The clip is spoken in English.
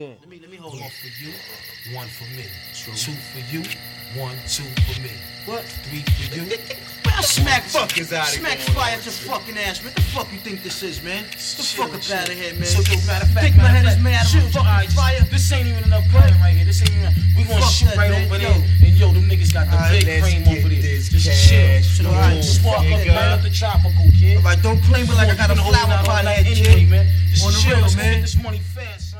Let me hold on for you, one for me. True. Two for you, 1, 2 for me. What? 3 for you. Man, I smack fuckers out of here. Smack fire at your fucking ass, man. The fuck you think this is, man? Get the fuck up out of here, man. So, matter of fact, think my head is made out of a fucking fire? This ain't even enough crane right here. This ain't even. We gonna shoot right over there. And yo, them niggas got the big frame over there. Just chill. Spark up right up the tropical, kid. Alright, don't play me like I got a flower pot head, kid. On the real, man. Get this money fast.